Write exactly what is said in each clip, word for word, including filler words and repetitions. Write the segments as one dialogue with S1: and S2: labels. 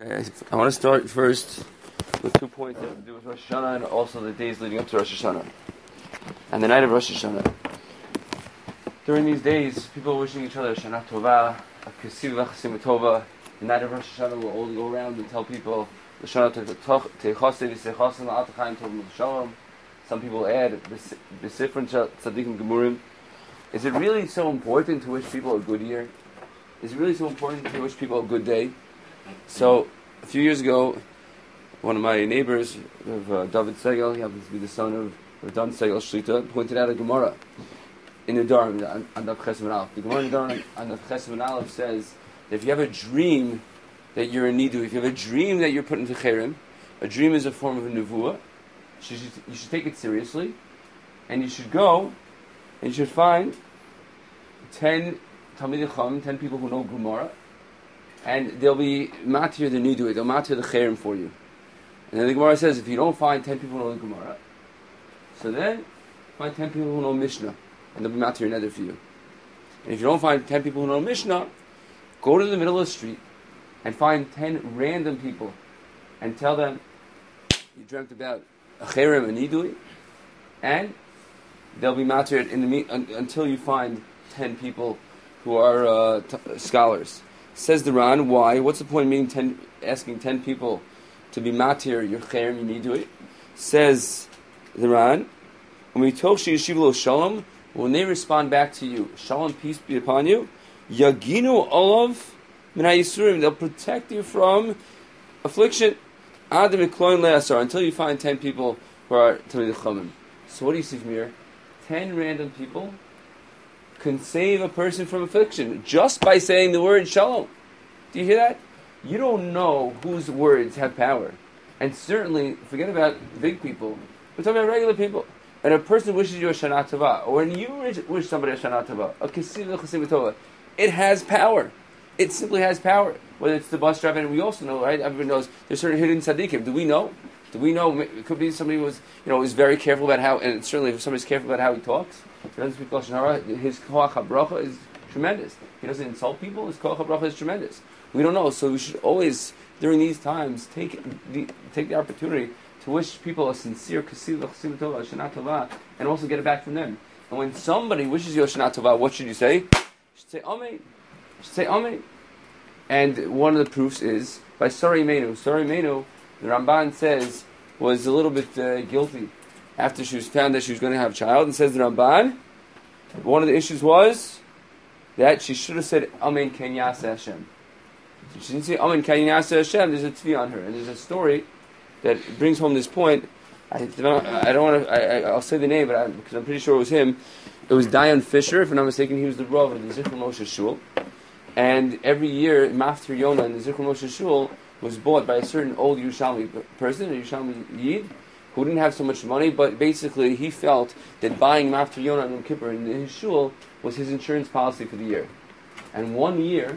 S1: I want to start first with two points that have to do with Rosh Hashanah and also the days leading up to Rosh Hashanah and the night of Rosh Hashanah. During these days, people are wishing each other Shana Tova, Kesiv V'Chasim Tova. The night of Rosh Hashanah, we'll all go around and tell people Shana Teichosei V'Seichosim L'Atachayim Tov L'Shalom. Some people add B'Sifrin Tzadikim Gemurim. Is it really so important to wish people a good year? Is it really so important to wish people a good day? So, a few years ago, one of my neighbors, uh, David Segel, he happens to be the son of, of Dan Segel Shlita, pointed out a Gemara in the Dharm, on, on the Chesed Aleph. The Gemara in the Dharm on the Chesed Aleph says that if you have a dream that you're in Nidu, if you have a dream that you're put into Cherem, a dream is a form of a Nevuah, you should, you should take it seriously, and you should go, and you should find ten Talmidei Chacham, ten people who know Gemara, and they'll be matir the nidu, they'll matir the cherem for you. And then the Gemara says, if you don't find ten people who know the Gemara, so then find ten people who know Mishnah, and they'll be matir another for you. And if you don't find ten people who know Mishnah, go to the middle of the street and find ten random people and tell them you dreamt about a cherem, a nidui, and they'll be matir in the meet un, until you find ten people who are uh, t- scholars. Says the Ran, why? What's the point of meaning ten, asking ten people to be matir your cherem, you need to it? Says the Ran, when we told Yeshiva lo shalom, when they respond back to you, shalom, peace be upon you, yaginu olav min hayisurim, they'll protect you from affliction. Adam mikloin le'asar, until you find ten people who are Talmidei Chachamim. So what do you see from here? Ten random people can save a person from affliction just by saying the word shalom. Do you hear that? You don't know whose words have power. And certainly, forget about big people, we're talking about regular people. And a person wishes you a Shana Tova, or when you wish somebody a Shana Tova, a Kesiv V'Chasim Tova, it has power. It simply has power. Whether it's the bus driver, and we also know, right? Everyone knows there's certain hidden tzaddikim. Do we know? Do we know? It could be somebody who was, you know, is very careful about how, and certainly if somebody's careful about how he talks, he doesn't speak Lashon Hara, his koach habracha is tremendous. He doesn't insult people, his koach habracha is tremendous. We don't know, so we should always, during these times, take the take the opportunity to wish people a sincere kesiv v'chasim tova, a shana tova, and also get it back from them. And when somebody wishes you a shana tova, what should you say? You should say amen. You should say amen. And one of the proofs is by Sari Menu. Sari Menu, the Ramban says, was a little bit uh, guilty after she was found that she was going to have a child, and says the Ramban, one of the issues was that she should have said Amen Ken Yaseh Hashem. She didn't say Amen Ken Yaseh Hashem. There's a tzvi on her, and there's a story that brings home this point. I don't, I don't want to. I, I'll say the name, but I, because I'm pretty sure it was him. It was Dayan Fisher, if I'm not mistaken. He was the Rav of the Zichron Moshe Shul, and every year Maftir Yonah in the Zichron Moshe Shul was bought by a certain old Yerushalmi person, a Yerushalmi Yid, who didn't have so much money, but basically he felt that buying Maftir Yonah and Yom Kippur in his shul was his insurance policy for the year. And one year,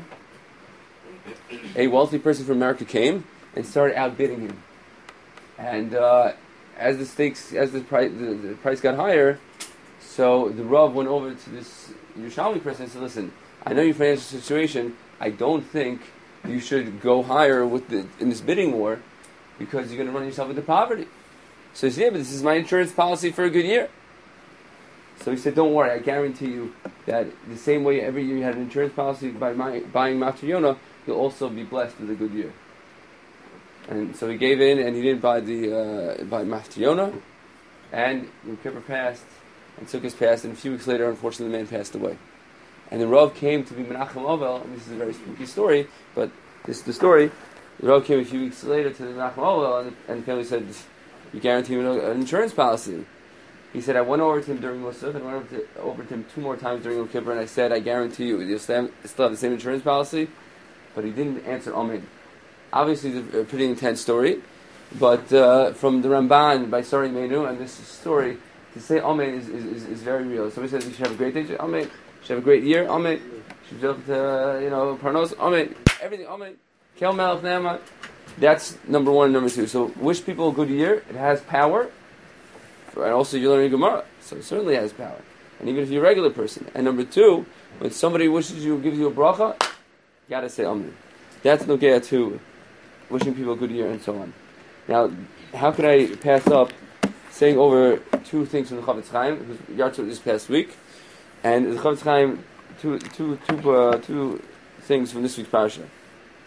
S1: a wealthy person from America came and started outbidding him. And uh, as the stakes, as the price, the, the price got higher, so the Rav went over to this Yerushalmi person and said, "Listen, I know your financial situation. I don't think you should go higher with the, in this bidding war because you're going to run yourself into poverty." So he said, "Yeah, but this is my insurance policy for a good year." So he said, "Don't worry, I guarantee you that the same way every year you had an insurance policy by my, buying Maftir Yonah, you'll also be blessed with a good year." And so he gave in, and he didn't buy the uh, buy Maftir Yonah, and Yom Kippur passed, and Sukkot passed, and a few weeks later, unfortunately, the man passed away. And the Rav came to be Menachem Ovel, and this is a very spooky story, but this is the story. The Rav came a few weeks later to the Menachem Ovel, and, and the family said, "You guarantee me an insurance policy?" He said, "I went over to him during Musaf, and went over to, over to him two more times during Yom Kippur, and I said, I guarantee you, you'll still have the same insurance policy?" But he didn't answer Amen. Obviously, it's a pretty intense story, but uh, from the Ramban by Sari Menu, and this story, to say Amen is, is, is, is very real. Somebody says you should have a great day, Amen. You should have a great year, Amen. You should be able to, you know, Parnos, Amen. Everything, Amen. Kel Melech Ne'eman. That's number one and number two. So wish people a good year. It has power. And also you're learning Gemara. So it certainly has power. And even if you're a regular person. And number two, when somebody wishes you, gives you a bracha, you gotta say Amen. That's Nogea to wishing people a good year, and so on. Now, how could I pass up saying over two things from the Chofetz Chaim, whose Yartzeit this past week, and the Chofetz Chaim, two, two, two, uh, two things from this week's parasha. It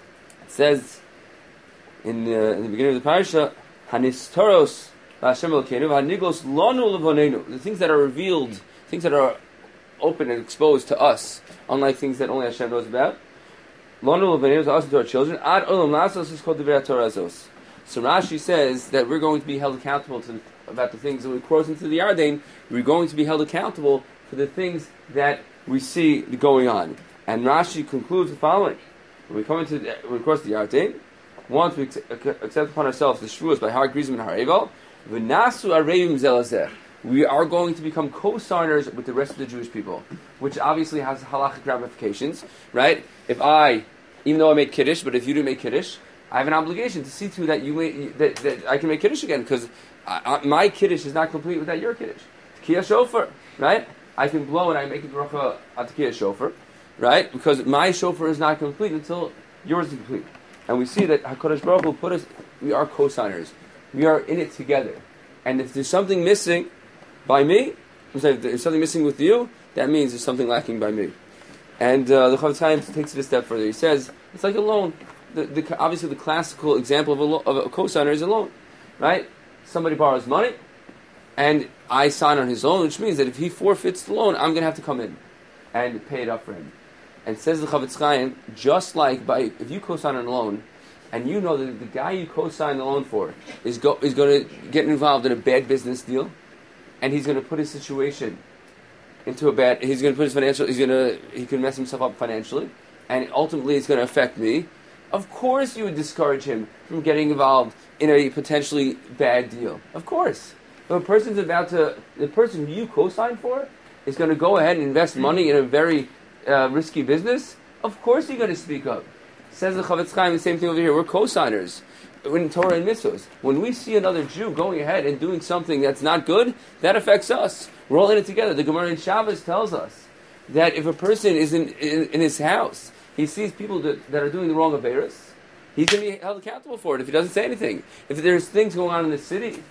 S1: says in, uh, in the beginning of the parasha, Hanistoros Hashem Elokeinu, Haniglos Lanu Levonenu, the things that are revealed, things that are open and exposed to us, unlike things that only Hashem knows about. Lanu Levonenu is also to our children. Ad Olam Lasos is called Divrei Torah Azos. So Rashi says that we're going to be held accountable to about the things that we cross into the Yarden. We're going to be held accountable for the things that we see going on. And Rashi concludes the following: when we come into the, when we cross the Yarden, once we accept upon ourselves the Shavuos by Har Grizim and Har Eval, v'nasu areivim zelazeh, we are going to become co-signers with the rest of the Jewish people, which obviously has halachic ramifications, right? If I, even though I made Kiddush, but if you didn't make Kiddush, I have an obligation to see to that you may, that, that I can make Kiddush again, because my Kiddush is not complete without your Kiddush. Tkiyah Shofar, right? I can blow and I make a bracha at Tkiyah Shofar, right? Because my Shofar is not complete until yours is complete. And we see that HaKadosh Baruch Hu put us, we are co-signers. We are in it together. And if there's something missing by me, I'm saying if there's something missing with you, that means there's something lacking by me. And uh, the Chofetz Chaim takes it a step further. He says, it's like a loan. The, the, obviously, the classical example of a, lo- of a co-signer is a loan, right? Somebody borrows money, and I sign on his loan, which means that if he forfeits the loan, I'm going to have to come in and pay it up for him. And says the Chofetz Chaim, just like by if you co-sign on a loan, and you know that the guy you co-sign the loan for is go, is going to get involved in a bad business deal, and he's going to put his situation into a bad, he's going to put his financial, he's going to, he can mess himself up financially, and ultimately it's going to affect me. Of course you would discourage him from getting involved in a potentially bad deal. Of course. If a person's about to, the person who you co-sign for is going to go ahead and invest money in a very uh, risky business, of course you're going to speak up. Says the Chofetz Chaim, the same thing over here. We're co-signers in Torah and Mitzvos. When we see another Jew going ahead and doing something that's not good, that affects us. We're all in it together. The Gemara in Shabbos tells us that if a person is in, in, in his house, he sees people that, that are doing the wrong averos, he's going to be held accountable for it if he doesn't say anything. If there's things going on in the city